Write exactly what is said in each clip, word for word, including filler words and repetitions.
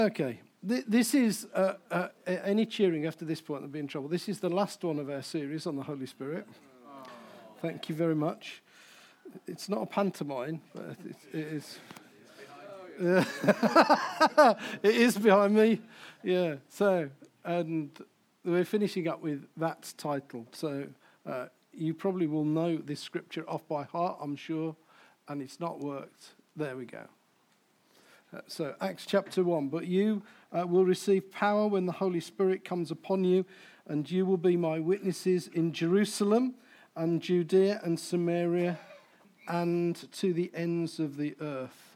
Okay, Th- this is, uh, uh, any cheering after this point will be in trouble. This is the last one of our series on the Holy Spirit. Thank you very much. It's not a pantomime, but it, it is. Uh, it is behind me. Yeah, so, and we're finishing up with that title. So uh, you probably will know this scripture off by heart, I'm sure, and it's not worked. There we go. Uh, so Acts chapter one, but you uh, will receive power when the Holy Spirit comes upon you, and you will be my witnesses in Jerusalem and Judea and Samaria and to the ends of the earth.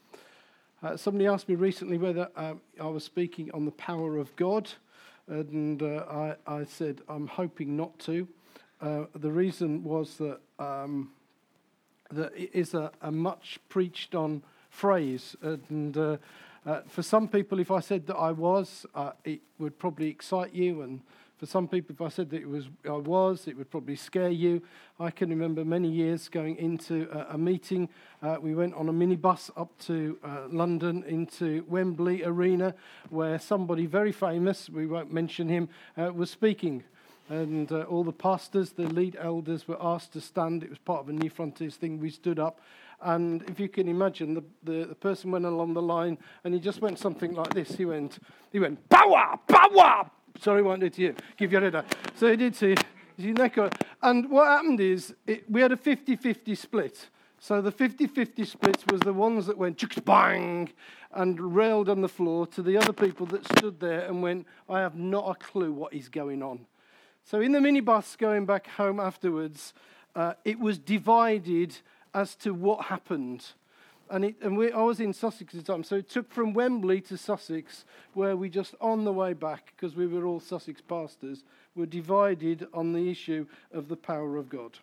Uh, somebody asked me recently whether um, I was speaking on the power of God, and uh, I, I said I'm hoping not to. Uh, the reason was that um, that it is a, a much preached on phrase, and uh, uh, for some people, if I said that I was, uh, it would probably excite you, and for some people, if I said that it was, I was, it would probably scare you. I can remember many years going into a, a meeting. Uh, we went on a minibus up to uh, London into Wembley Arena, where somebody very famous, we won't mention him, uh, was speaking. And uh, all the pastors, the lead elders, were asked to stand. It was part of a New Frontiers thing. We stood up. And if you can imagine, the, the, the person went along the line, and he just went something like this. He went, he went, power, power. Sorry, I won't do it to you. Give your head up. So he did to his neck. And what happened is, it, we had a fifty-fifty split. So the fifty-fifty split was the ones that went bang and railed on the floor to the other people that stood there and went, I have not a clue what is going on. So in the minibus going back home afterwards, uh, it was divided as to what happened. And, it, and we, I was in Sussex at the time, so it took from Wembley to Sussex, where we just on the way back, because we were all Sussex pastors, were divided on the issue of the power of God.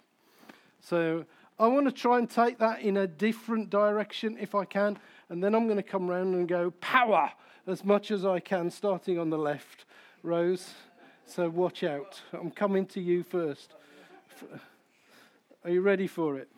So I want to try and take that in a different direction if I can, and then I'm going to come round and go power as much as I can, starting on the left. Rose, so watch out. I'm coming to you first. Are you ready for it?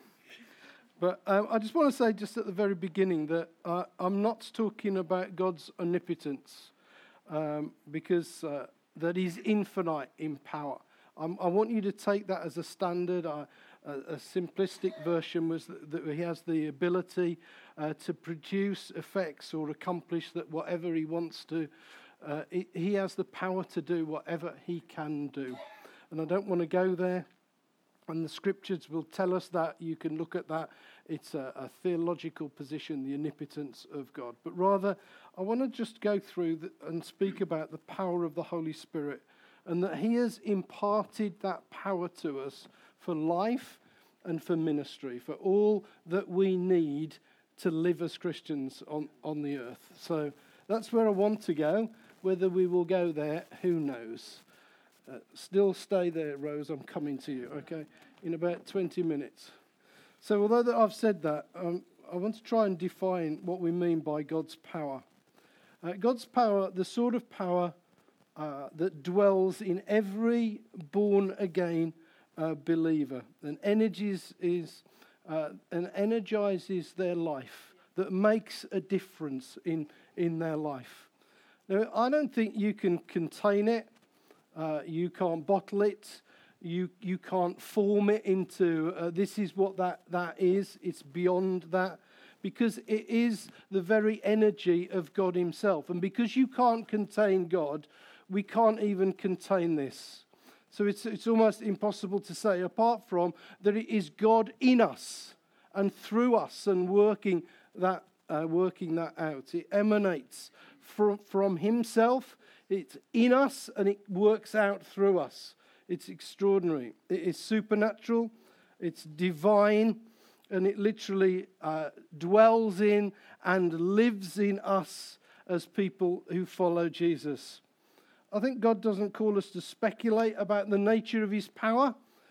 But um, I just want to say just at the very beginning that uh, I'm not talking about God's omnipotence, um, because uh, that is infinite in power. I'm, I want you to take that as a standard. Uh, a, a simplistic version was that, that he has the ability uh, to produce effects or accomplish that whatever he wants to. Uh, he, he has the power to do whatever he can do. And I don't want to go there. And the scriptures will tell us that. You can look at that. It's a, a theological position, the omnipotence of God. But rather, I want to just go through the, and speak about the power of the Holy Spirit, and that he has imparted that power to us for life and for ministry, for all that we need to live as Christians on, on the earth. So that's where I want to go. Whether we will go there, who knows? Uh, still stay there, Rose. I'm coming to you, okay, in about twenty minutes. So although that I've said that, um, I want to try and define what we mean by God's power. Uh, God's power, the sort of power uh, that dwells in every born-again uh, believer and energies is uh, and energizes their life, that makes a difference in, in their life. Now, I don't think you can contain it. Uh, you can't bottle it. You you can't form it into uh, this is what that, that is. It's beyond that, because it is the very energy of God himself. And because you can't contain God, we can't even contain this. So it's it's almost impossible to say, apart from that it is God in us and through us and working that uh, working that out. It emanates from from himself. It's in us and it works out through us. It's extraordinary. It is supernatural. It's divine. And it literally uh, dwells in and lives in us as people who follow Jesus. I think God doesn't call us to speculate about the nature of his power.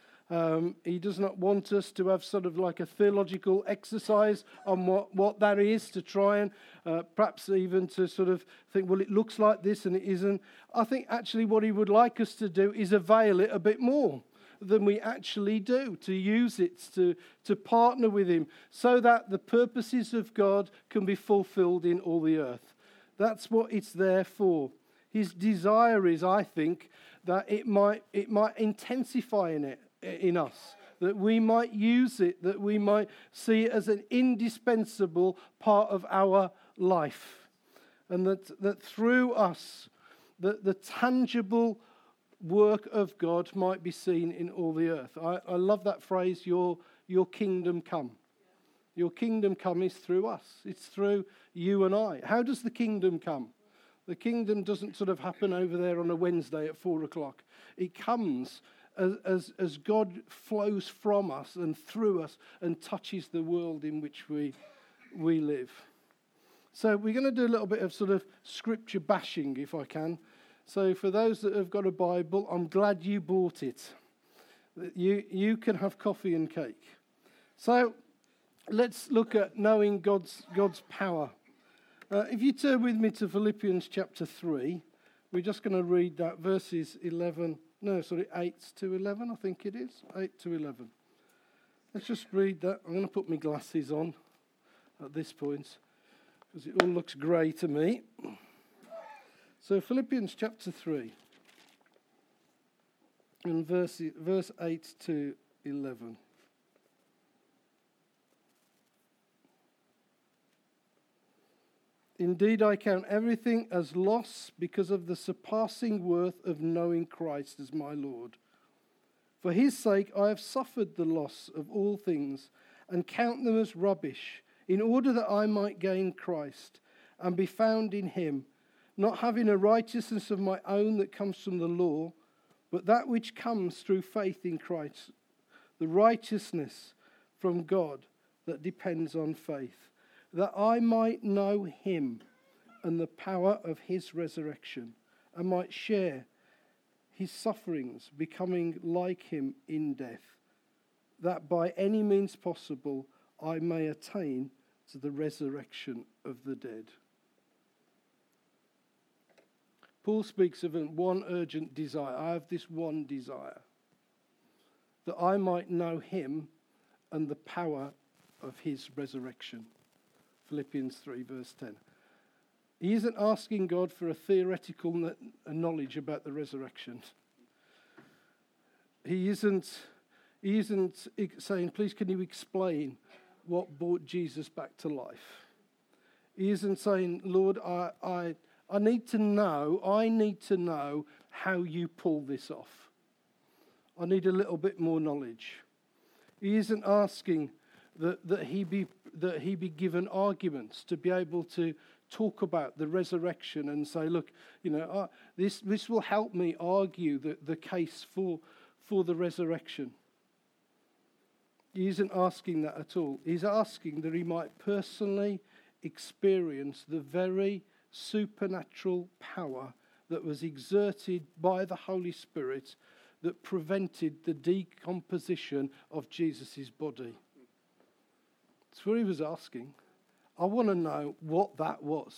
Um, he does not want us to have sort of like a theological exercise on what, what that is, to try and uh, perhaps even to sort of think, well, it looks like this and it isn't. I think actually what he would like us to do is avail it a bit more than we actually do, to use it, to, to partner with him, so that the purposes of God can be fulfilled in all the earth. That's what it's there for. His desire is, I think, that it might it might intensify in it in us, that we might use it, that we might see it as an indispensable part of our life, and that that through us, that the tangible work of God might be seen in all the earth. I, I love that phrase, your, your kingdom come. Your kingdom come is through us. It's through you and I. How does the kingdom come? The kingdom doesn't sort of happen over there on a Wednesday at four o'clock. It comes as, as, as God flows from us and through us and touches the world in which we, we live. So we're going to do a little bit of sort of scripture bashing, if I can. So for those that have got a Bible, I'm glad you bought it. You, you can have coffee and cake. So let's look at knowing God's, God's power. Uh, if you turn with me to Philippians chapter three, we're just going to read that verses eleven, no, sorry, eight to eleven, I think it is, eight to eleven. Let's just read that. I'm going to put my glasses on at this point, because it all looks grey to me. So Philippians chapter three, and verse, verse eight to eleven. Indeed, I count everything as loss because of the surpassing worth of knowing Christ as my Lord. For his sake I have suffered the loss of all things and count them as rubbish, in order that I might gain Christ and be found in him, not having a righteousness of my own that comes from the law, but that which comes through faith in Christ, the righteousness from God that depends on faith, that I might know him and the power of his resurrection, and might share his sufferings, becoming like him in death, that by any means possible I may attain to the resurrection of the dead. Paul speaks of one urgent desire. I have this one desire, that I might know him and the power of his resurrection. Philippians three, verse ten. He isn't asking God for a theoretical knowledge about the resurrection. He isn't, he isn't saying, please can you explain what brought Jesus back to life? He isn't saying, Lord, I... I I need to know, I need to know how you pull this off. I need a little bit more knowledge. He isn't asking that, that, he be, that he be given arguments to be able to talk about the resurrection and say, look, you know, uh, this, this will help me argue the, the case for, for the resurrection. He isn't asking that at all. He's asking that he might personally experience the very supernatural power that was exerted by the Holy Spirit that prevented the decomposition of Jesus' body. That's what he was asking. I want to know what that was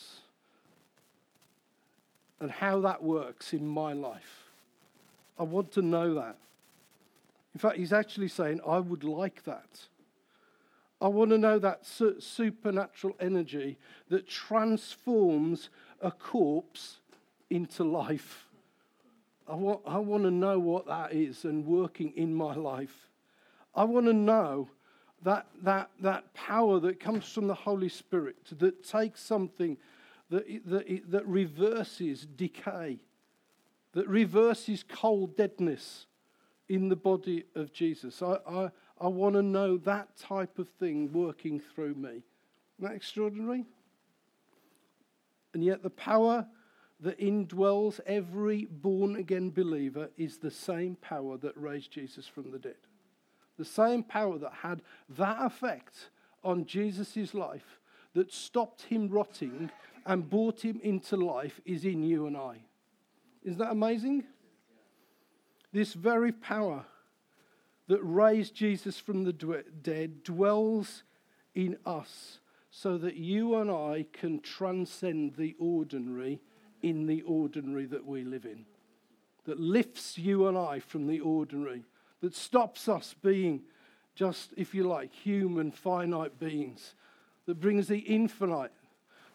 and how that works in my life. I want to know that. In fact, he's actually saying, I would like that. I want to know that su- supernatural energy that transforms a corpse into life. I want, I want to know what that is and working in my life. I want to know that, that, that power that comes from the Holy Spirit that takes something that, that, that reverses decay, that reverses cold deadness in the body of Jesus. I, I, I want to know that type of thing working through me. Isn't that extraordinary? And yet the power that indwells every born-again believer is the same power that raised Jesus from the dead. The same power that had that effect on Jesus' life, that stopped him rotting and brought him into life, is in you and I. Isn't that amazing? This very power that raised Jesus from the dead dwells in us so that you and I can transcend the ordinary in the ordinary that we live in. That lifts you and I from the ordinary. That stops us being just, if you like, human, finite beings. That brings the infinite.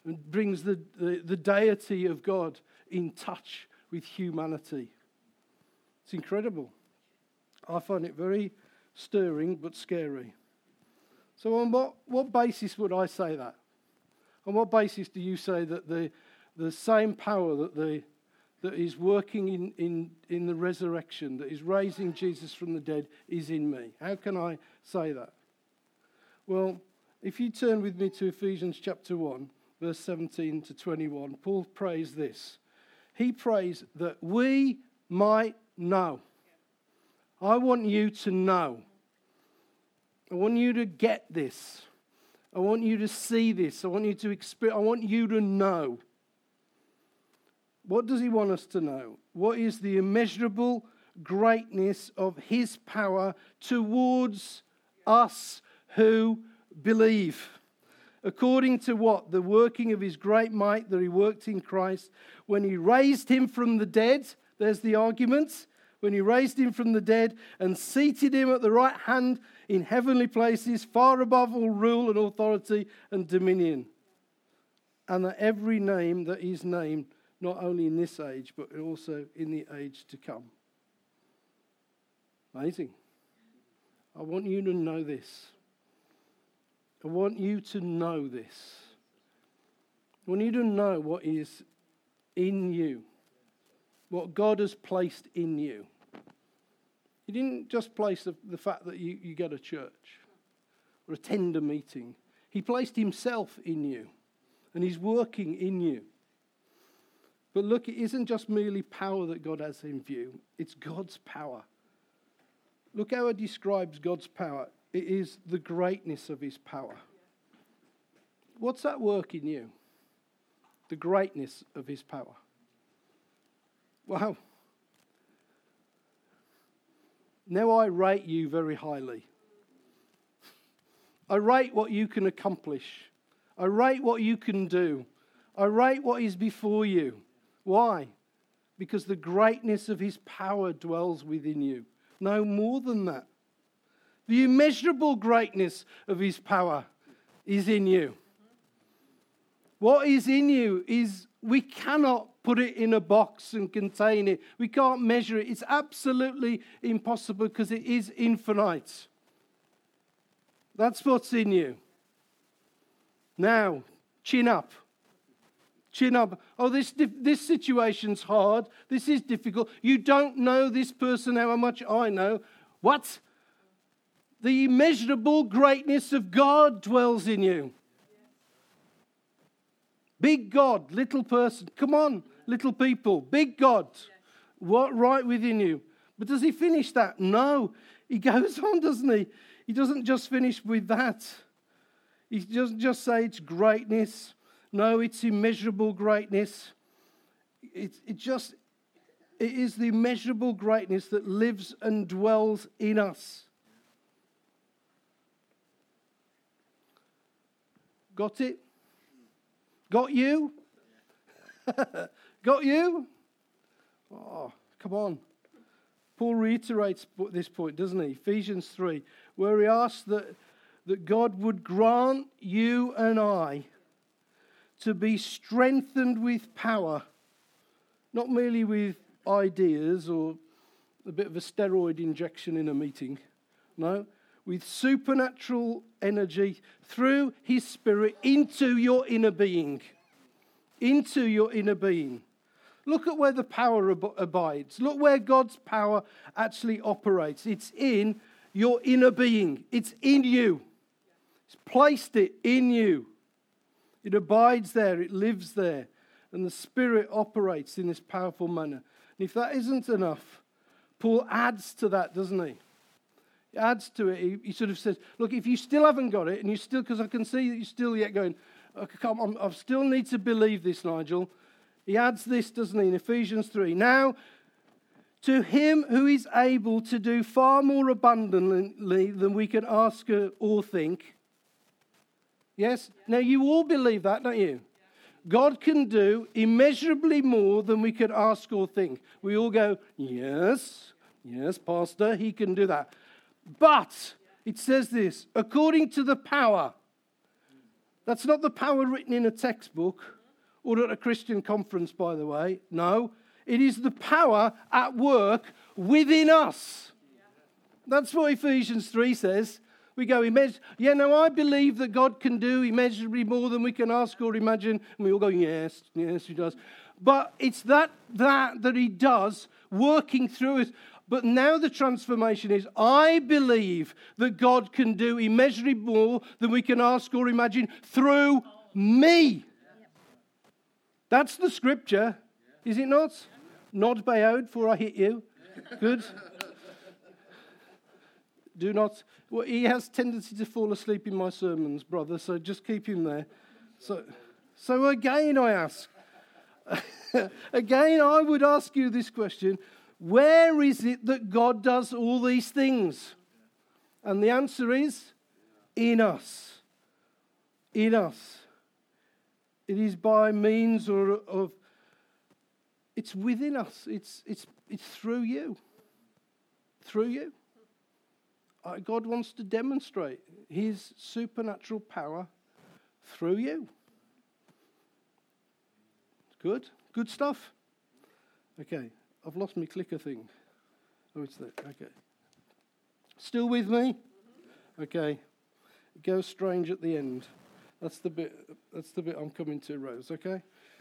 and brings the, the, the deity of God in touch with humanity. It's incredible. I find it very stirring but scary. So on what, what basis would I say that? On what basis do you say that the the same power that the that is working in, in, in the resurrection, that is raising Jesus from the dead, is in me? How can I say that? Well, if you turn with me to Ephesians chapter one, verse seventeen to twenty-one, Paul prays this. He prays that we might know. I want you to know. I want you to get this. I want you to see this. I want you to experience. I want you to know. What does he want us to know? What is the immeasurable greatness of his power towards us who believe? According to what? The working of his great might that he worked in Christ when he raised him from the dead. There's the argument. When he raised him from the dead and seated him at the right hand in heavenly places, far above all rule and authority and dominion. And that every name that is named, not only in this age, but also in the age to come. Amazing. I want you to know this. I want you to know this. I want you to know what is in you. What God has placed in you. He didn't just place the, the fact that you, you go to church or attend a meeting. He placed himself in you. And he's working in you. But look, it isn't just merely power that God has in view. It's God's power. Look how it describes God's power. It is the greatness of his power. What's that work in you? The greatness of his power. Wow. Now I rate you very highly. I rate what you can accomplish. I rate what you can do. I rate what is before you. Why? Because the greatness of his power dwells within you. No more than that. The immeasurable greatness of his power is in you. What is in you is we cannot put it in a box and contain it. We can't measure it. It's absolutely impossible because it is infinite. That's what's in you. Now, chin up. Chin up. Oh, this this situation's hard. This is difficult. You don't know this person how much I know. What? The immeasurable greatness of God dwells in you. Big God, little person. Come on, little people. Big God. What right within you? But does he finish that? No. He goes on, doesn't he? He doesn't just finish with that. He doesn't just say it's greatness. No, it's immeasurable greatness. It, it just, it is the immeasurable greatness that lives and dwells in us. Got it? Got you? Got you? Oh, come on. Paul reiterates this point, doesn't he? Ephesians three, where he asks that, that God would grant you and I to be strengthened with power, not merely with ideas or a bit of a steroid injection in a meeting, no, with supernatural energy through his Spirit into your inner being, into your inner being. Look at where the power ab- abides. Look where God's power actually operates. It's in your inner being. It's in you. He's placed it in you. It abides there. It lives there. And the Spirit operates in this powerful manner. And if that isn't enough, Paul adds to that, doesn't he? He adds to it. He, he sort of says, look, if you still haven't got it, and you still, because I can see that you're still yet going, okay, come on, I still need to believe this, Nigel. He adds this, doesn't he, in Ephesians three. Now, to him who is able to do far more abundantly than we can ask or think. Yes? Now, you all believe that, don't you? God can do immeasurably more than we could ask or think. We all go, yes, yes, Pastor, he can do that. But, it says this, according to the power That's not the power written in a textbook or at a Christian conference, by the way. No, it is the power at work within us. That's what Ephesians three says. We go, imagine, yeah, no, I believe that God can do immeasurably more than we can ask or imagine. And we all go, yes, yes, he does. But it's that, that, that he does working through us. But now the transformation is, I believe that God can do immeasurably more than we can ask or imagine through me. That's the scripture, is it not? Nod Bayod before I hit you. Good. Do not. Well, he has tendency to fall asleep in my sermons, brother, so just keep him there. So, so again, I ask. Again, I would ask you this question. Where is it that God does all these things? And the answer is, in us. In us. It is by means or of, it's within us. It's, it's, it's through you. Through you. Uh, God wants to demonstrate his supernatural power through you. Good? Good stuff? Okay. I've lost my clicker thing. Oh, it's there. Okay. Still with me? Okay. It goes strange at the end. That's the bit. That's the bit I'm coming to, Rose. Okay.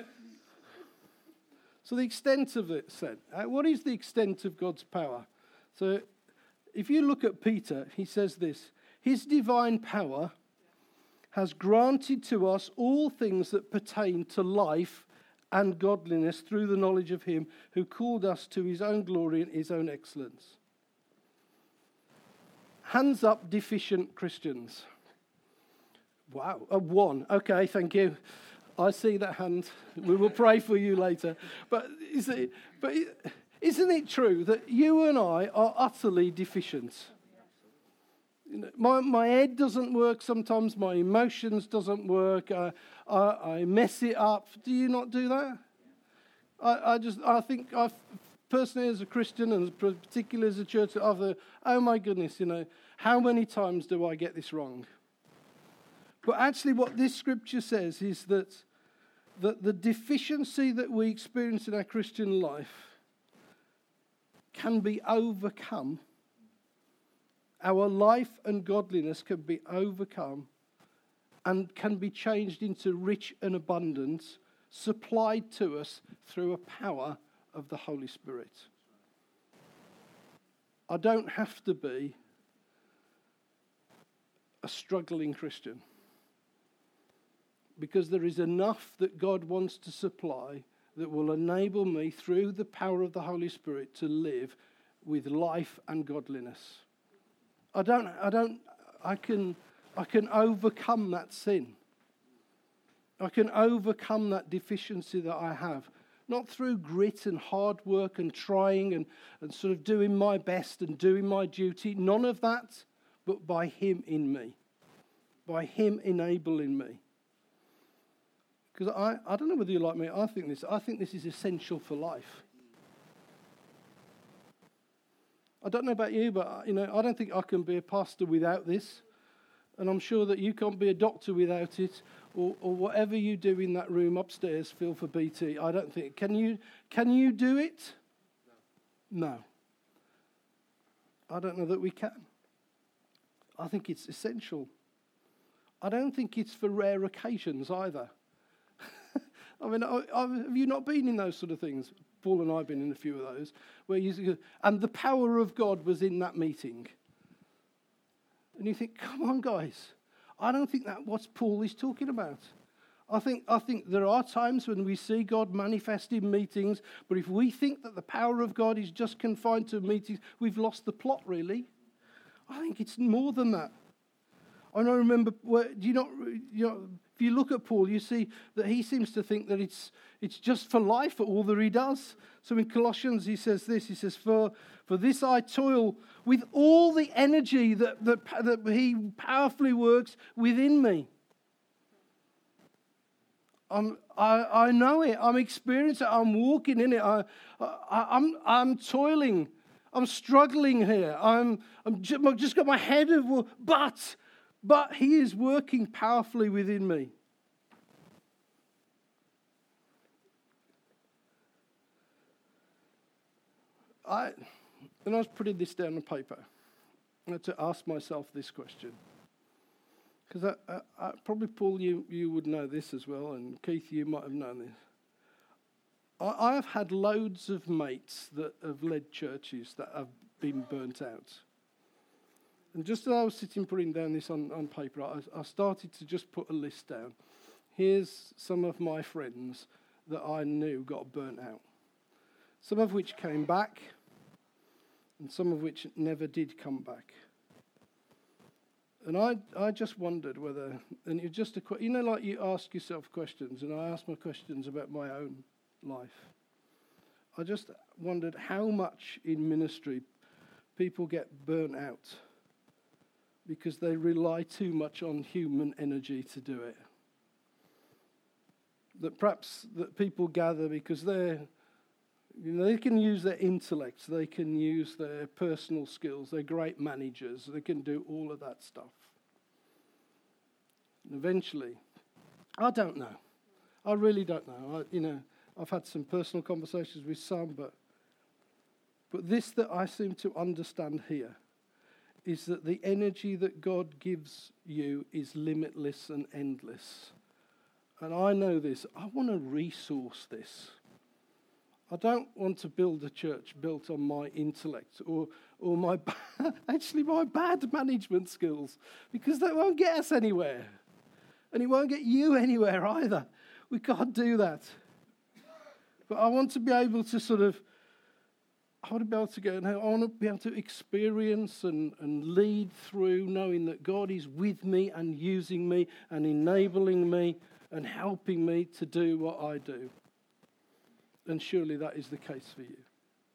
So the extent of it said. Uh, what is the extent of God's power? So, if you look at Peter, he says this: His divine power has granted to us all things that pertain to life and godliness through the knowledge of him who called us to his own glory and his own excellence. Hands up, deficient Christians. Wow, a one. Okay, thank you. I see that hand. We will pray for you later. But is it, but isn't it true that you and I are utterly deficient? You know, my, my head doesn't work sometimes, my emotions doesn't work, uh, I, I mess it up. Do you not do that? I, I just, I think, I personally as a Christian and particularly as a church, I've thought, oh my goodness, you know, how many times do I get this wrong? But actually what this scripture says is that, that the deficiency that we experience in our Christian life can be overcome. Our life and godliness can be overcome and can be changed into rich and abundance, supplied to us through a power of the Holy Spirit. I don't have to be a struggling Christian, because there is enough that God wants to supply that will enable me through the power of the Holy Spirit to live with life and godliness. I don't, I don't, I can, I can overcome that sin. I can overcome that deficiency that I have. Not through grit and hard work and trying and, and sort of doing my best and doing my duty. None of that, but by him in me. By him enabling me. Because I, I don't know whether you like me, I think this, I think this is essential for life. I don't know about you, but you know, I don't think I can be a pastor without this. And I'm sure that you can't be a doctor without it, or, or whatever you do in that room upstairs, feel for B T. I don't think. Can you, can you do it? No. No. I don't know that we can. I think it's essential. I don't think it's for rare occasions either. I mean, I, I, have you not been in those sort of things? Paul and I have been in a few of those. Where you, and the power of God was in that meeting. And you think, come on, guys. I don't think that's what Paul is talking about. I think, I think there are times when we see God manifest in meetings, but if we think that the power of God is just confined to meetings, we've lost the plot, really. I think it's more than that. And I remember, where, do you not, you know, if you look at Paul, you see that he seems to think that it's it's just for life, for all that he does. So in Colossians, he says this, he says, for, for this I toil with all the energy that, that, that he powerfully works within me. I'm, I, I know it, I'm experiencing it, I'm walking in it, I, I, I'm, I'm toiling, I'm struggling here, I'm, I'm just, I've just got my head of, but but he is working powerfully within me. I, when I was putting this down on paper, I had to ask myself this question. Because I, I, I, probably, Paul, you, you would know this as well, and Keith, you might have known this. I, I have had loads of mates that have led churches that have been burnt out. And just as I was sitting putting down this on, on paper, I, I started to just put a list down. Here's some of my friends that I knew got burnt out. Some of which came back, and some of which never did come back. And I I just wondered whether, and it's just a, you know, like you ask yourself questions, and I ask my questions about my own life. I just wondered how much in ministry people get burnt out because they rely too much on human energy to do it. That perhaps that people gather because they're, you know, they can use their intellect, they can use their personal skills, they're great managers, they can do all of that stuff. And eventually, I don't know. I really don't know. I, you know, I've had some personal conversations with some, but but this that I seem to understand here is that the energy that God gives you is limitless and endless. And I know this. I want to resource this. I don't want to build a church built on my intellect or or my actually my bad management skills, because that won't get us anywhere. And it won't get you anywhere either. We can't do that. But I want to be able to sort of, I want to be able to go, I want to be able to experience and, and lead through knowing that God is with me and using me and enabling me and helping me to do what I do. And surely that is the case for you.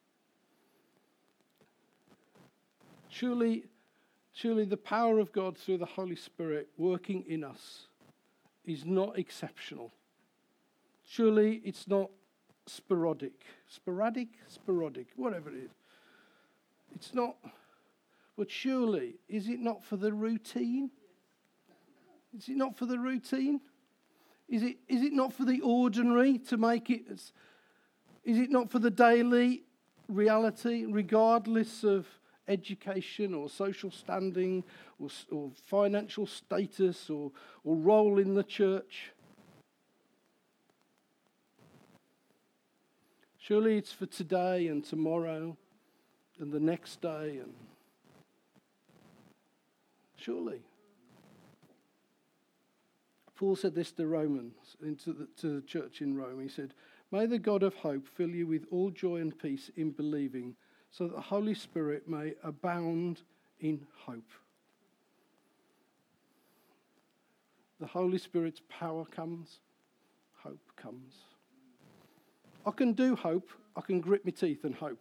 Surely, surely the power of God through the Holy Spirit working in us is not exceptional. Surely it's not sporadic. Sporadic? Sporadic, whatever it is. It's not, but surely, is it not for the routine? Is it not for the routine? Is it, is it not for the ordinary to make it, is it not for the daily reality, regardless of education or social standing or, or financial status or, or role in the church? Surely it's for today and tomorrow and the next day, and surely. Paul said this to Romans, into the, to the church in Rome. He said, "May the God of hope fill you with all joy and peace in believing, so that the Holy Spirit may abound in hope." The Holy Spirit's power comes, hope comes. I can do hope. I can grit my teeth and hope.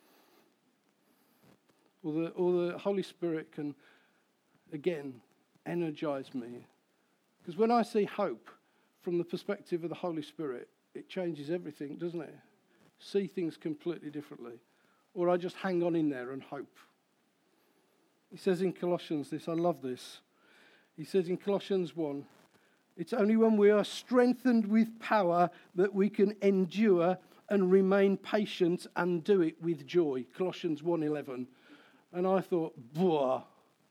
Or the, or the Holy Spirit can, again, energize me. Because when I see hope from the perspective of the Holy Spirit, it changes everything, doesn't it? See things completely differently. Or I just hang on in there and hope. He says in Colossians this, I love this. He says in Colossians one, it's only when we are strengthened with power that we can endure and remain patient and do it with joy. Colossians one eleven. And I thought, boah.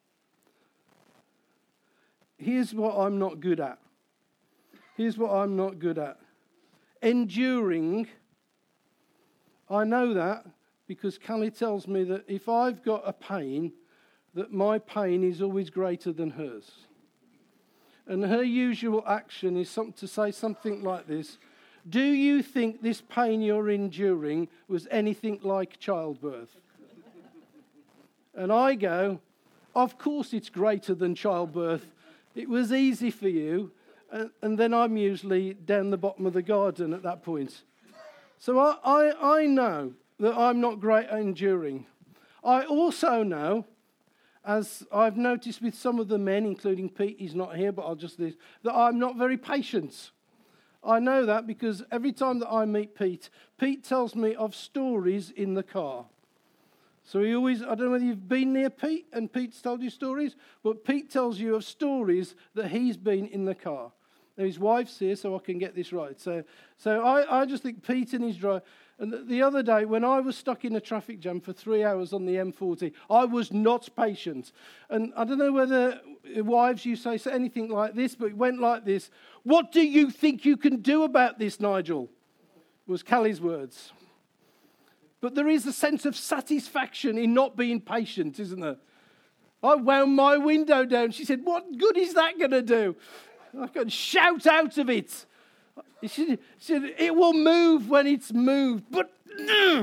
Here's what I'm not good at. Here's what I'm not good at. Enduring. I know that because Callie tells me that if I've got a pain, that my pain is always greater than hers. And her usual action is some, to say something like this: do you think this pain you're enduring was anything like childbirth? And I go, of course it's greater than childbirth. It was easy for you. And, and then I'm usually down the bottom of the garden at that point. So I, I, I know that I'm not great at enduring. I also know, as I've noticed with some of the men, including Pete, he's not here, but I'll just this, that I'm not very patient. I know that because every time that I meet Pete, Pete tells me of stories in the car. So he always, I don't know whether you've been near Pete and Pete's told you stories, but Pete tells you of stories that he's been in the car. Now his wife's here, so I can get this right. So so I, I just think Pete and his drive. And the, the other day, when I was stuck in a traffic jam for three hours on the M forty, I was not patient. And I don't know whether wives, you say anything like this, but it went like this. What do you think you can do about this, Nigel? Was Callie's words. But there is a sense of satisfaction in not being patient, isn't there? I wound my window down. She said, what good is that going to do? I can shout out of it. She said, it will move when it's moved. But uh.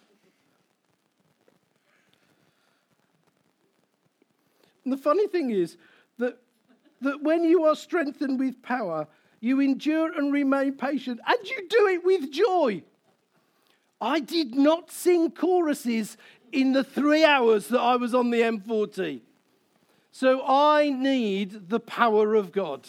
And the funny thing is that, that when you are strengthened with power, you endure and remain patient, and you do it with joy. I did not sing choruses in the three hours that I was on the M forty. So I need the power of God.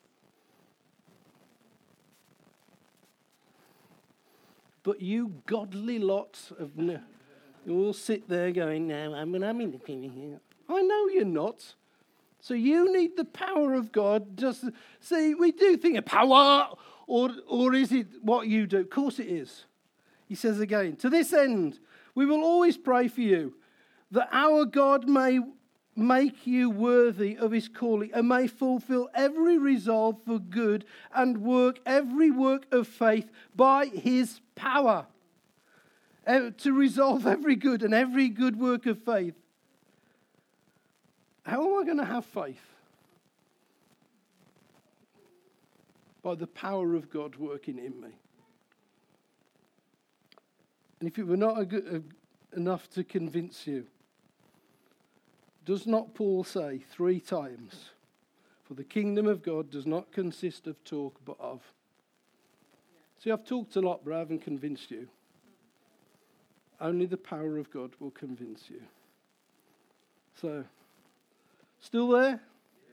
But you godly lot of... No, you all sit there going, no, I'm going to have here. I know you're not. So you need the power of God. Just see, we do think of power, or, or is it what you do? Of course it is. He says again, to this end, we will always pray for you, that our God may make you worthy of his calling and may fulfill every resolve for good and work every work of faith by his power. Uh, to resolve every good and every good work of faith. How am I going to have faith? By the power of God working in me. And if it were not a good, a, enough to convince you, does not Paul say three times, for the kingdom of God does not consist of talk, but of. Yeah. See, I've talked a lot, but I haven't convinced you. Only the power of God will convince you. So, still there? Yeah.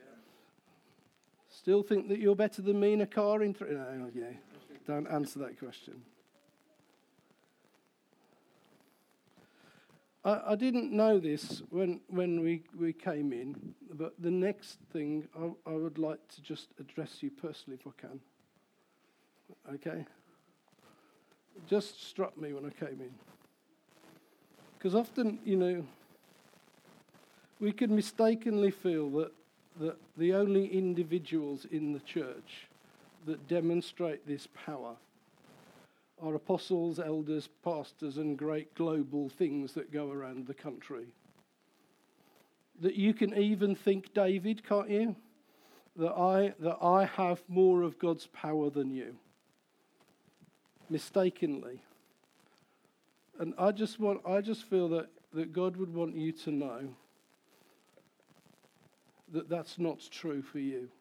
Still think that you're better than me in a car? In th- no, yeah. Don't answer that question. I, I didn't know this when when we, we came in, but the next thing I, I would like to just address you personally if I can. Okay? It just struck me when I came in. Because often, you know, we can mistakenly feel that, that the only individuals in the church that demonstrate this power are apostles, elders, pastors, and great global things that go around the country. That you can even think, David, can't you? That I, that I have more of God's power than you. Mistakenly. And I just want, I just feel that, that God would want you to know that that's not true for you.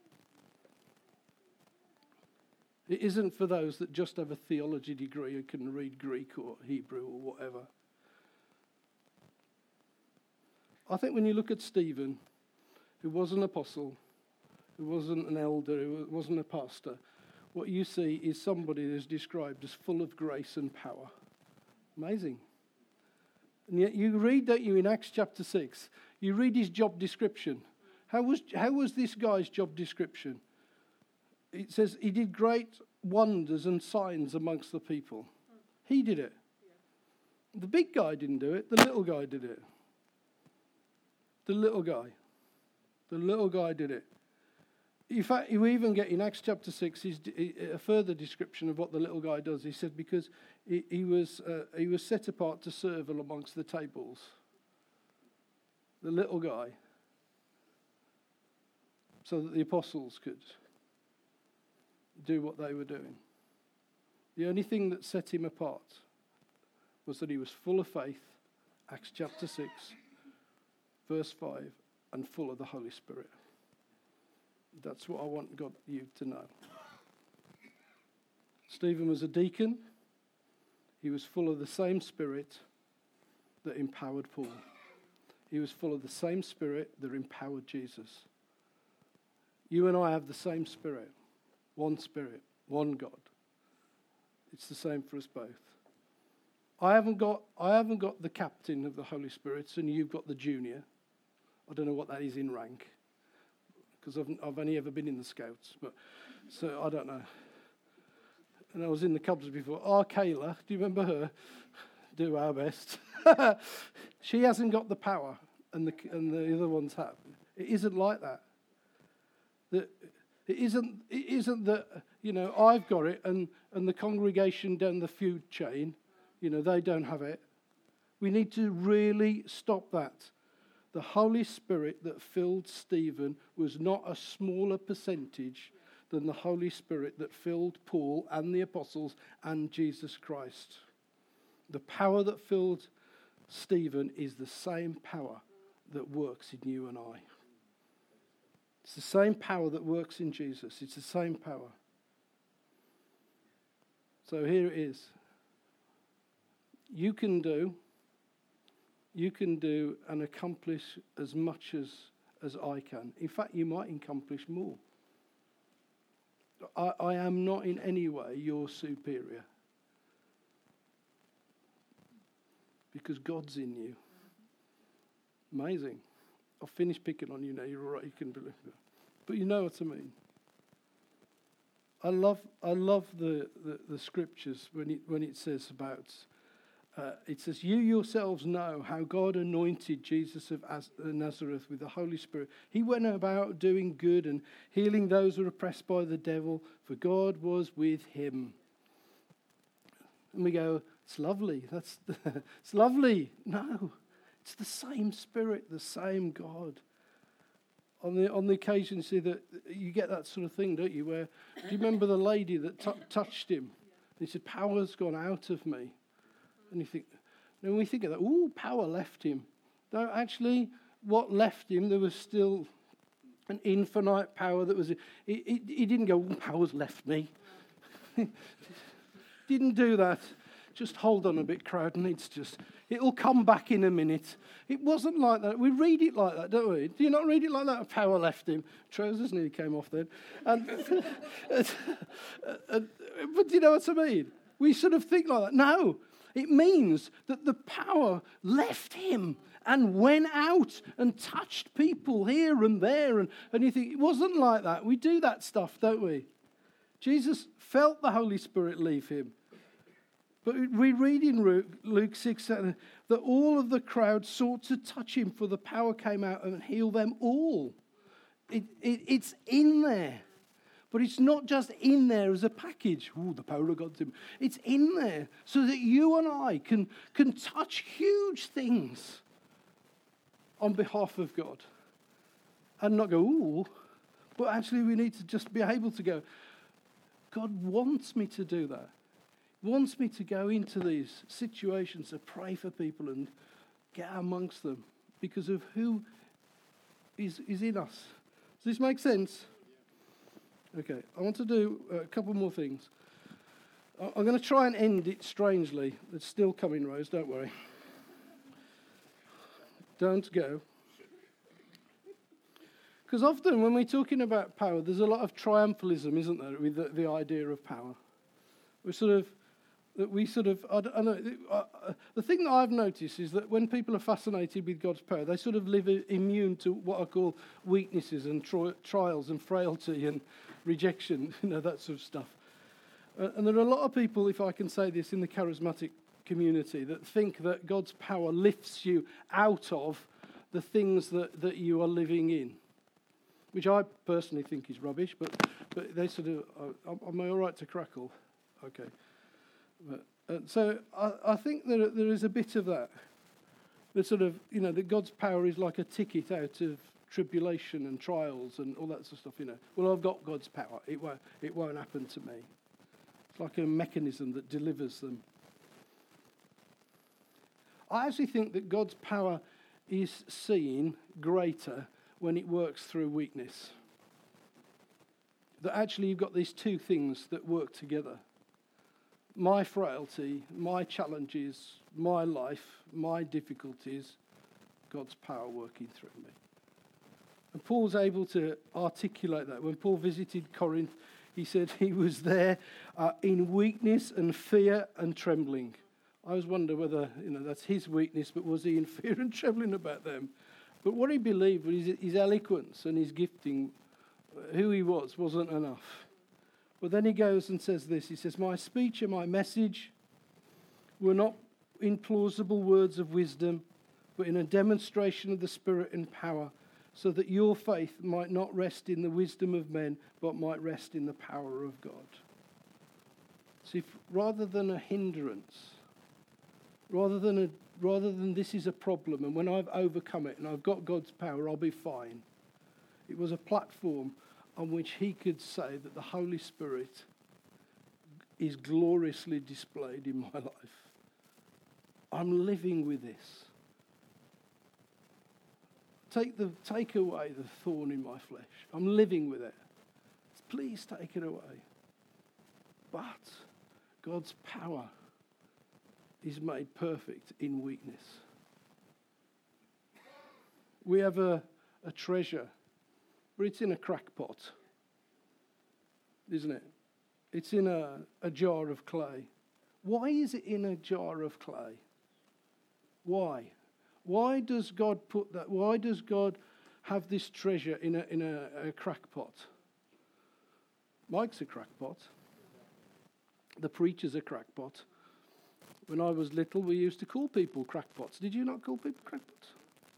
It isn't for those that just have a theology degree and can read Greek or Hebrew or whatever. I think when you look at Stephen, who was an apostle, who wasn't an elder, who wasn't a pastor, what you see is somebody who's described as full of grace and power. Amazing. And yet you read, don't you, in Acts chapter six, you read his job description. How was how was this guy's job description? It says he did great wonders and signs amongst the people. He did it. The big guy didn't do it. The little guy did it. The little guy. The little guy did it. In fact, you even get in Acts chapter six he's a further description of what the little guy does. He said because he, he was uh, he was set apart to serve amongst the tables. The little guy. So that the apostles could do what they were doing. The only thing that set him apart was that he was full of faith, Acts chapter six, verse five, and full of the Holy Spirit. That's what I want God you to know. Stephen was a deacon. He was full of the same Spirit that empowered Paul. He was full of the same Spirit that empowered Jesus. You and I have the same Spirit. One Spirit, one God. It's the same for us both. I haven't got I haven't got the captain of the Holy Spirit, and you've got the junior. I don't know what that is in rank, because I've I've only ever been in the Scouts, but so I don't know. And I was in the Cubs before. Oh, Kayla, do you remember her? Do our best. She hasn't got the power, and the and the other ones have. It isn't like that. That it isn't. It isn't that you know I've got it, and and the congregation down the food chain, you know, they don't have it. We need to really stop that. The Holy Spirit that filled Stephen was not a smaller percentage than the Holy Spirit that filled Paul and the apostles and Jesus Christ. The power that filled Stephen is the same power that works in you and I. It's the same power that works in Jesus. It's the same power. So here it is. You can do, you can do and accomplish as much as, as I can. In fact, you might accomplish more. I, I am not in any way your superior. Because God's in you. Amazing. I'll finish picking on you now. You're all right. You can believe it. But you know what I mean. I love I love the, the, the scriptures when it when it says about uh, it says you yourselves know how God anointed Jesus of As- Nazareth with the Holy Spirit. He went about doing good and healing those who were oppressed by the devil, for God was with him. And we go, it's lovely. That's it's lovely. No, it's the same Spirit, the same God. On the on the occasion, see that you get that sort of thing, don't you? Where do you remember the lady that t- touched him? And he said, "Power's gone out of me." And you think, when we think of that, ooh, power left him. No, actually, what left him? There was still an infinite power that was. He, he, he didn't go, ooh, power's left me. Didn't do that. Just hold on a bit, crowd, and it's just, it'll come back in a minute. It wasn't like that. We read it like that, don't we? Do you not read it like that? Power left him. Trousers nearly came off then. And, and, and, but do you know what I mean? We sort of think like that. No, it means that the power left him and went out and touched people here and there. And, and you think, it wasn't like that. We do that stuff, don't we? Jesus felt the Holy Spirit leave him. But we read in Luke six that all of the crowd sought to touch him, for the power came out and healed them all. It, it, it's in there. But it's not just in there as a package. Ooh, the power of God's in. It's in there so that you and I can, can touch huge things on behalf of God. And not go, ooh. But actually we need to just be able to go, God wants me to do that. Wants me to go into these situations to pray for people and get amongst them because of who is, is in us. Does this make sense? Okay, I want to do a couple more things. I'm going to try and end it strangely. It's still coming, Rose, don't worry. Don't go. Because often when we're talking about power, there's a lot of triumphalism, isn't there, with the, the idea of power. We're sort of That we sort of, I don't, I don't, uh, the thing that I've noticed is that when people are fascinated with God's power, they sort of live immune to what I call weaknesses and tri- trials and frailty and rejection, you know, that sort of stuff. Uh, and there are a lot of people, if I can say this, in the charismatic community that think that God's power lifts you out of the things that, that you are living in, which I personally think is rubbish, but, but they sort of, uh, am I all right to crackle? Okay. But, uh, so I, I think that there is a bit of that. The sort of, you know, that God's power is like a ticket out of tribulation and trials and all that sort of stuff, you know. Well, I've got God's power. It won't, it won't happen to me. It's like a mechanism that delivers them. I actually think that God's power is seen greater when it works through weakness. That actually you've got these two things that work together. My frailty, my challenges, my life, my difficulties, God's power working through me. And Paul's able to articulate that. When Paul visited Corinth, he said he was there uh, in weakness and fear and trembling. I always wonder whether, you know, that's his weakness, but was he in fear and trembling about them? But what he believed was his, his eloquence and his gifting, who he was, wasn't enough. But then he goes and says this. He says, my speech and my message were not in plausible words of wisdom, but in a demonstration of the Spirit and power, so that your faith might not rest in the wisdom of men, but might rest in the power of God. See, rather than a hindrance, rather than a, rather than this is a problem, and when I've overcome it and I've got God's power, I'll be fine. It was a platform on which he could say that the Holy Spirit is gloriously displayed in my life. I'm living with this. Take the take away the thorn in my flesh. I'm living with it. Please take it away. But God's power is made perfect in weakness. We have a, a treasure, but it's in a crack pot, isn't it? It's in a, a jar of clay. Why is it in a jar of clay? Why? Why does God put that? Why does God have this treasure in a in a, a crackpot? Mike's a crackpot. The preacher's a crackpot. When I was little, we used to call people crackpots. Did you not call people crackpots?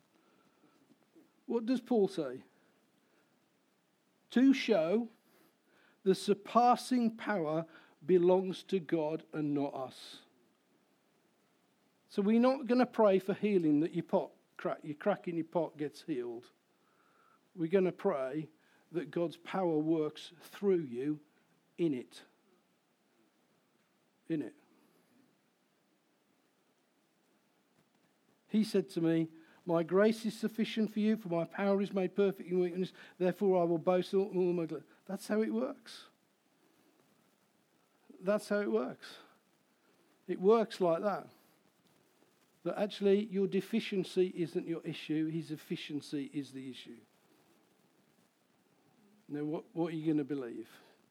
What does Paul say? To show the surpassing power belongs to God and not us. So we're not going to pray for healing that your pot crack, your crack in your pot gets healed. We're going to pray that God's power works through you in it. In it. He said to me, my grace is sufficient for you, for my power is made perfect in weakness. Therefore I will boast all, all my glory. That's how it works. That's how it works. It works like that. That actually your deficiency isn't your issue, his efficiency is the issue. Now, what, what are you going to believe?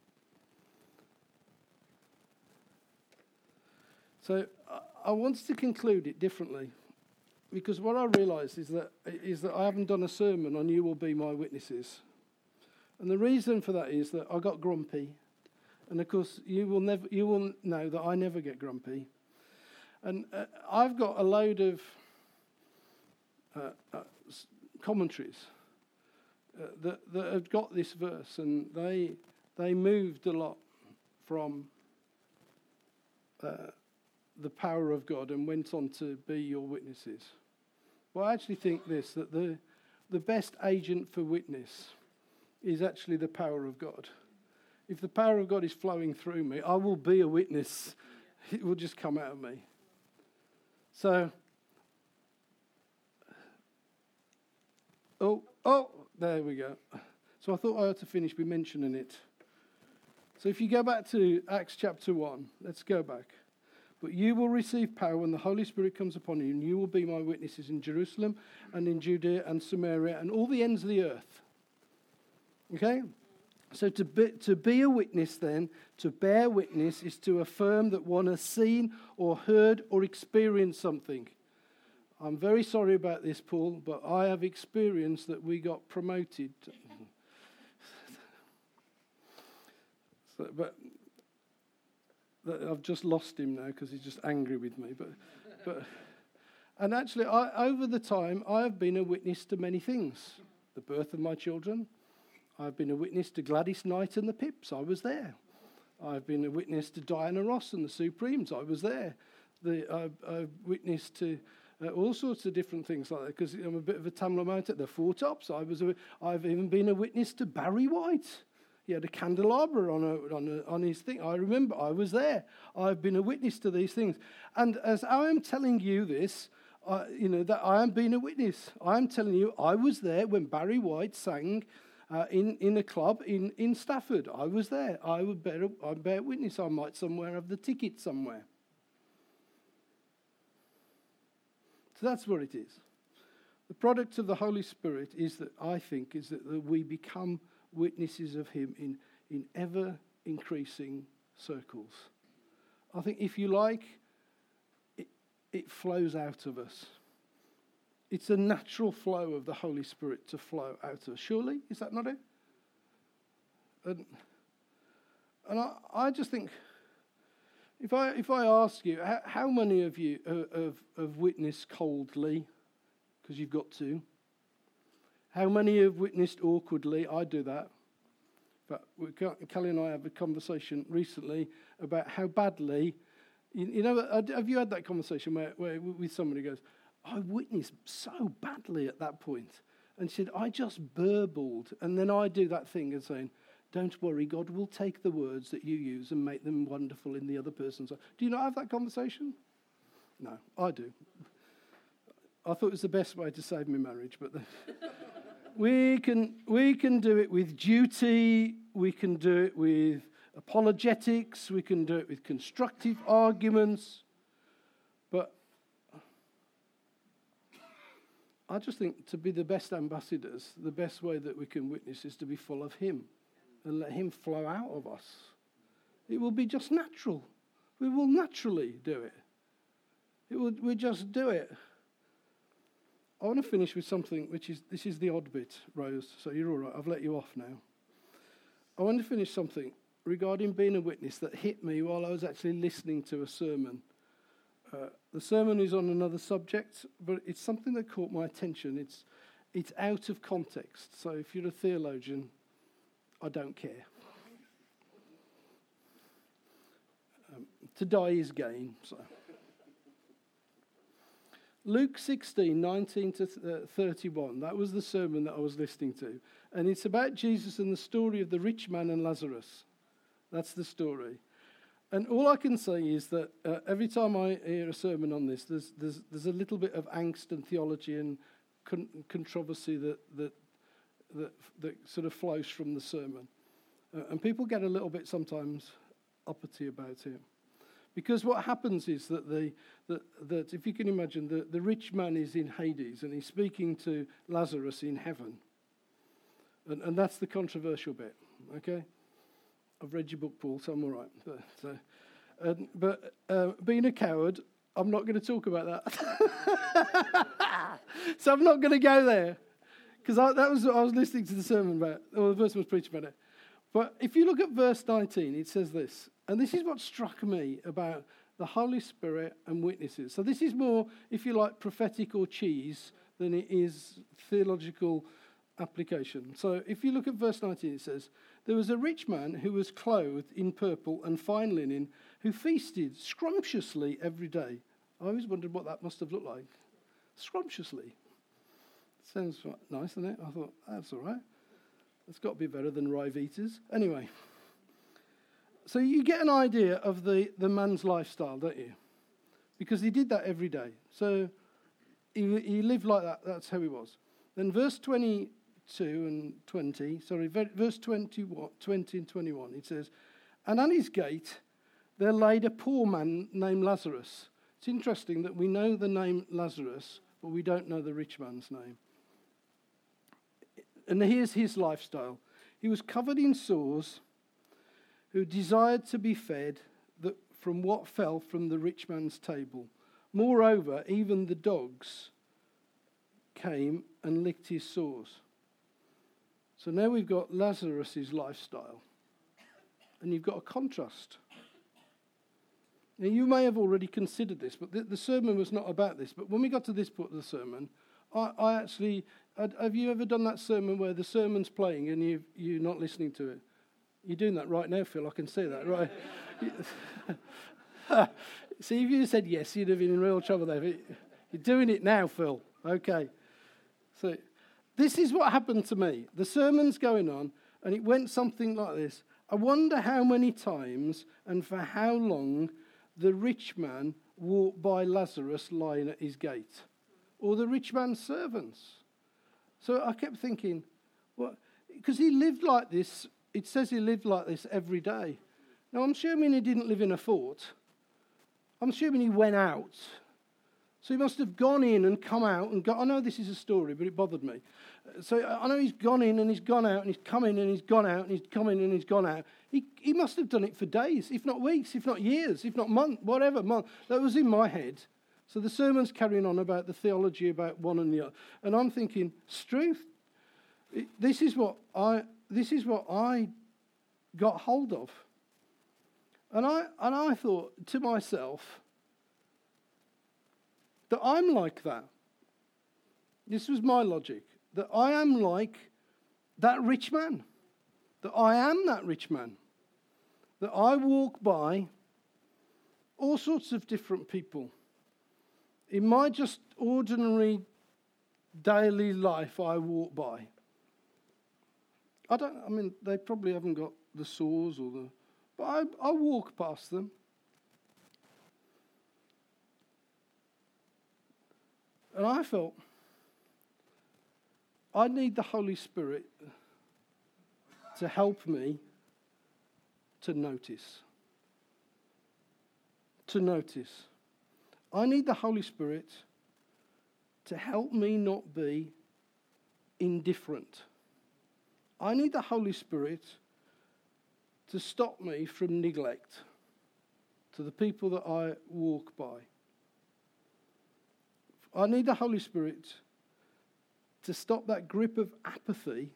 So I, I want to conclude it differently, because what I realise is that is that I haven't done a sermon on You Will Be My Witnesses, and the reason for that is that I got grumpy, and of course you will never you will know that I never get grumpy. And uh, I've got a load of uh, uh, commentaries uh, that, that have got this verse, and they they moved a lot from uh, the power of God and went on to be your witnesses. Well, I actually think this, that the the best agent for witness is actually the power of God. If the power of God is flowing through me, I will be a witness. It will just come out of me. So, oh, oh, there we go. So I thought I had to finish by mentioning it. So if you go back to Acts chapter one, let's go back. But you will receive power when the Holy Spirit comes upon you, and you will be my witnesses in Jerusalem and in Judea and Samaria and all the ends of the earth. Okay? So to be, to be a witness then, to bear witness, is to affirm that one has seen or heard or experienced something. I'm very sorry about this, Paul, but I have experienced that we got promoted. so, but I've just lost him now because he's just angry with me. But, but and actually, I, over the time, I have been a witness to many things. The birth of my children. I've been a witness to Gladys Knight and the Pips. I was there. I've been a witness to Diana Ross and the Supremes. I was there. The, I've, I've witnessed to uh, all sorts of different things like that, because I'm a bit of a Tamla Mount at the Four Tops. I was. A, I've even been a witness to Barry White. He had a candelabra on a, on, a, on his thing. I remember I was there. I've been a witness to these things. And as I am telling you this, uh, you know, that I am being a witness. I am telling you I was there when Barry White sang Uh, in, in a club in, in Stafford. I was there. I would bear, I bear witness. I might somewhere have the ticket somewhere. So that's what it is. The product of the Holy Spirit is that, I think, is that, that we become witnesses of him in, in ever increasing circles. I think if you like, it flows out of us. It's a natural flow of the Holy Spirit to flow out of us. Surely, is that not it? And, and I, I just think, if I if I ask you, how, how many of you have, have witnessed coldly, because you've got to? How many have witnessed awkwardly? I do that. But we, Kelly and I have a conversation recently about how badly, you, you know, have you had that conversation where, where with somebody who goes, I witnessed so badly at that point, and said, I just burbled, and then I do that thing of saying, don't worry, God will take the words that you use and make them wonderful in the other person's life. Do you not have that conversation? No, I do. I thought it was the best way to save my marriage, but the we can we can do it with duty, we can do it with apologetics, we can do it with constructive arguments, but I just think to be the best ambassadors, the best way that we can witness is to be full of Him and let Him flow out of us. It will be just natural. We will naturally do it. It will, we just do it. I want to finish with something which is, this is the odd bit, Rose, so you're all right, I've let you off now. I want to finish something regarding being a witness that hit me while I was actually listening to a sermon. Uh, the sermon is on another subject, but it's something that caught my attention. It's it's out of context, so if you're a theologian, I don't care. Um, to die is gain. So. Luke sixteen, nineteen to thirty-one, that was the sermon that I was listening to. And it's about Jesus and the story of the rich man and Lazarus. That's the story. And all I can say is that uh, every time I hear a sermon on this, there's there's there's a little bit of angst and theology and con- controversy that, that that that sort of flows from the sermon. Uh, and people get a little bit sometimes uppity about it. Because what happens is that the that, that if you can imagine, the, the rich man is in Hades and he's speaking to Lazarus in heaven. And, and that's the controversial bit, okay? I've read your book, Paul, so I'm all right. So, so, um, but uh, being a coward, I'm not going to talk about that. So I'm not going to go there. Because that was what I was listening to the sermon about, or the person was preaching about it. But if you look at verse nineteen, it says this, and this is what struck me about the Holy Spirit and witnesses. So this is more, if you like, prophetic or cheese than it is theological application. So if you look at verse nineteen, it says, there was a rich man who was clothed in purple and fine linen, who feasted scrumptiously every day. I always wondered what that must have looked like. Scrumptiously. Sounds nice, doesn't it? I thought, that's all right. It's got to be better than Rivitas. Anyway. So you get an idea of the, the man's lifestyle, don't you? Because he did that every day. So he, he lived like that. That's how he was. Then verse twenty-two and twenty, sorry, verse twenty, twenty and twenty-one, it says, and at his gate there laid a poor man named Lazarus. It's interesting that we know the name Lazarus, but we don't know the rich man's name. And here's his lifestyle. He was covered in sores, who desired to be fed that from what fell from the rich man's table. Moreover, even the dogs came and licked his sores. So now we've got Lazarus' lifestyle. And you've got a contrast. Now you may have already considered this, but the, the sermon was not about this. But when we got to this part of the sermon, I, I actually... Have you ever done that sermon where the sermon's playing and you, you're not listening to it? You're doing that right now, Phil. I can see that, right? See, if you said yes, you'd have been in real trouble there. You're doing it now, Phil. Okay. So this is what happened to me. The sermon's going on, and it went something like this. I wonder how many times and for how long the rich man walked by Lazarus lying at his gate, or the rich man's servants. So I kept thinking, well, because he lived like this, it says he lived like this every day. Now, I'm assuming he didn't live in a fort. I'm assuming he went out. So he must have gone in and come out and got, I know this is a story, but it bothered me. So I know he's gone in and he's gone out and he's come in and he's gone out and he's come in and he's gone out. He, he must have done it for days, if not weeks, if not years, if not months, whatever month. That was in my head. So the sermon's carrying on about the theology about one and the other. And I'm thinking, Struth, this is what I this is what I got hold of. And I and I thought to myself that I'm like that. This was my logic. That I am like that rich man. That I am that rich man. That I walk by all sorts of different people. In my just ordinary daily life, I walk by. I don't, I mean, they probably haven't got the sores or the, but I, I walk past them. And I felt I need the Holy Spirit to help me to notice. To notice. I need the Holy Spirit to help me not be indifferent. I need the Holy Spirit to stop me from neglect to the people that I walk by. I need the Holy Spirit to stop that grip of apathy,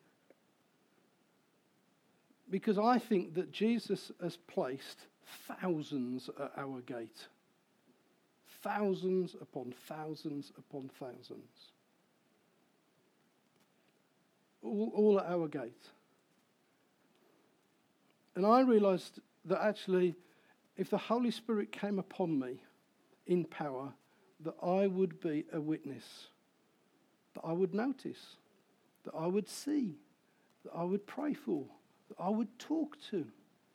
because I think that Jesus has placed thousands at our gate. Thousands upon thousands upon thousands. All, all at our gate. And I realised that actually, if the Holy Spirit came upon me in power, that I would be a witness. That I would notice. That I would see. That I would pray for. That I would talk to.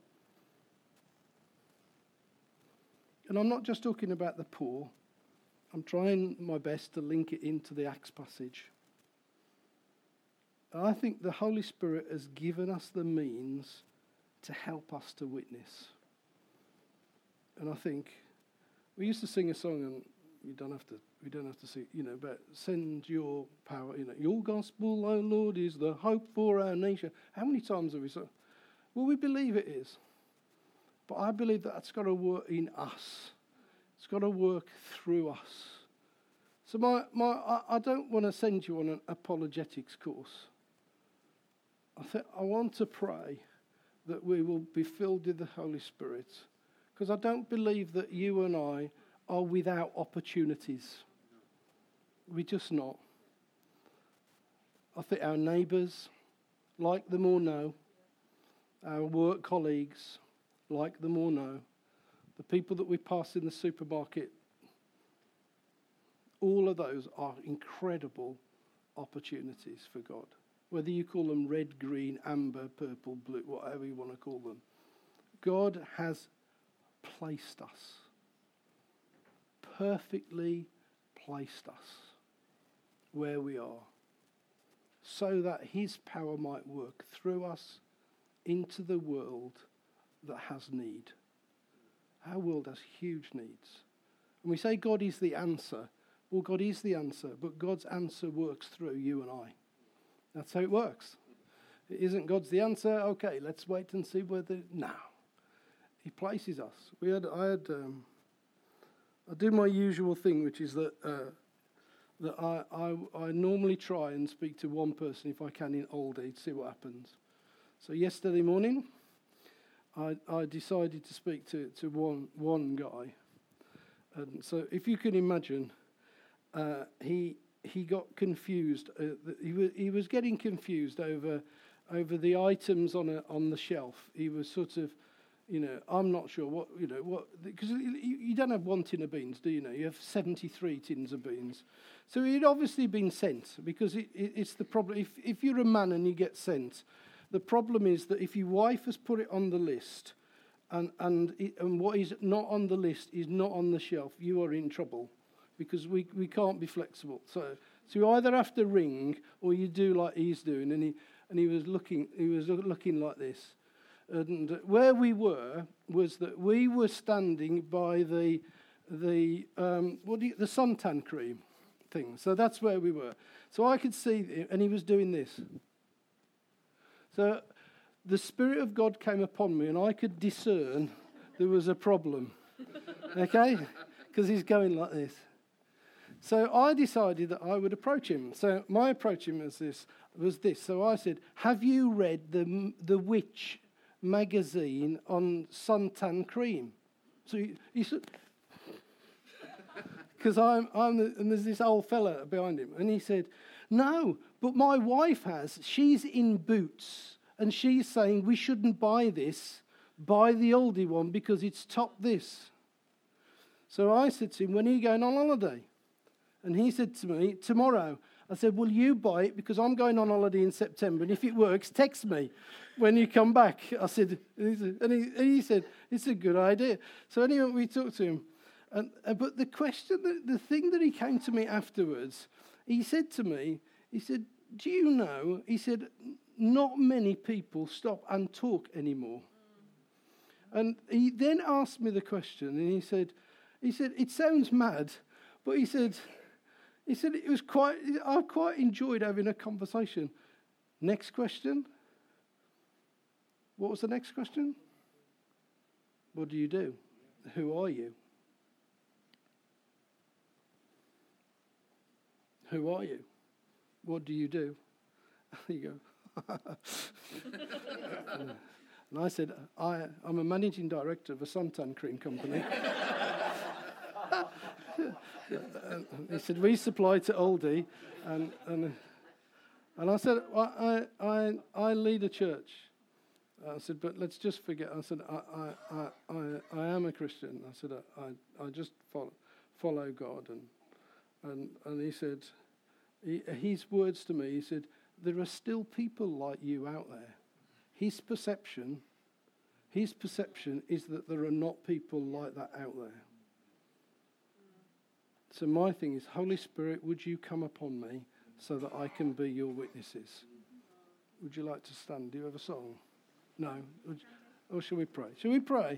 And I'm not just talking about the poor. I'm trying my best to link it into the Acts passage. And I think the Holy Spirit has given us the means to help us to witness. And I think we used to sing a song, and we don't have to. We don't have to sing, you know, but send your power. You know, your gospel, O Lord, is the hope for our nation. How many times have we sung? Well, we believe it is. But I believe that that's got to work in us. It's got to work through us. So my, my I, I don't want to send you on an apologetics course. I th- I want to pray that we will be filled with the Holy Spirit, because I don't believe that you and I are without opportunities. We're just not. I think our neighbours, like them or no, our work colleagues, like them or no, the people that we pass in the supermarket, all of those are incredible opportunities for God. Whether you call them red, green, amber, purple, blue, whatever you want to call them. God has placed us, perfectly placed us where we are, so that his power might work through us into the world that has need. Our world has huge needs. And we say God is the answer. Well, God is the answer, but God's answer works through you and I. That's how it works. It isn't God's the answer. Okay, let's wait and see whether. No, he places us. We had. I had. Um, I do my usual thing, which is that uh, that I, I I normally try and speak to one person if I can in Aldi to see what happens. So yesterday morning, I I decided to speak to, to one one guy, and so if you can imagine, uh, he. He got confused. Uh, he was he was getting confused over over the items on a on the shelf. He was sort of, you know, I'm not sure what you know what, because you, you don't have one tin of beans, do you know? You have seventy-three tins of beans. So he'd obviously been sent, because it, it, it's the problem. If if you're a man and you get sent, the problem is that if your wife has put it on the list, and and it, and what is not on the list is not on the shelf, you are in trouble. Because we, we can't be flexible. So so you either have to ring, or you do like he's doing. And he and he was looking he was looking like this. And where we were was that we were standing by the the um, what do you, the suntan cream thing. So that's where we were. So I could see him, and he was doing this. So the Spirit of God came upon me, and I could discern there was a problem. Okay, because he's going like this. So I decided that I would approach him. So my approach him was this. Was this. So I said, "Have you read the the Witch magazine on suntan cream?" So he, he said, because I'm I'm the, and there's this old fella behind him, and he said, "No, but my wife has. She's in Boots, and she's saying we shouldn't buy this. Buy the oldie one because it's top this." So I said to him, "When are you going on holiday?" And he said to me, "Tomorrow." I said, "Will you buy it? Because I'm going on holiday in September, and if it works, text me when you come back." I said, and he, and he said, "It's a good idea." So anyway, we talked to him. And, uh, but the question, the, the thing that he came to me afterwards, he said to me, he said, "Do you know," he said, "not many people stop and talk anymore." And he then asked me the question, and he said, he said, "It sounds mad," but he said, he said, "It was quite, I quite enjoyed having a conversation." Next question. What was the next question? What do you do? Who are you? Who are you? What do you do? You go. And I said, I, I'm a managing director of a suntan cream company. And he said, "We supply to Aldi." And, and, and I said, well, I, I, I lead a church. I said, "But let's just forget." I said, I, I, I, I, I am a Christian. I said, I, I, I just follow, follow God. And, and, and he said, he, his words to me, he said, "There are still people like you out there." His perception, his perception is that there are not people like that out there. So my thing is, Holy Spirit, would you come upon me so that I can be your witnesses? Would you like to stand? Do you have a song? No? Would you, or shall we pray? Shall we pray?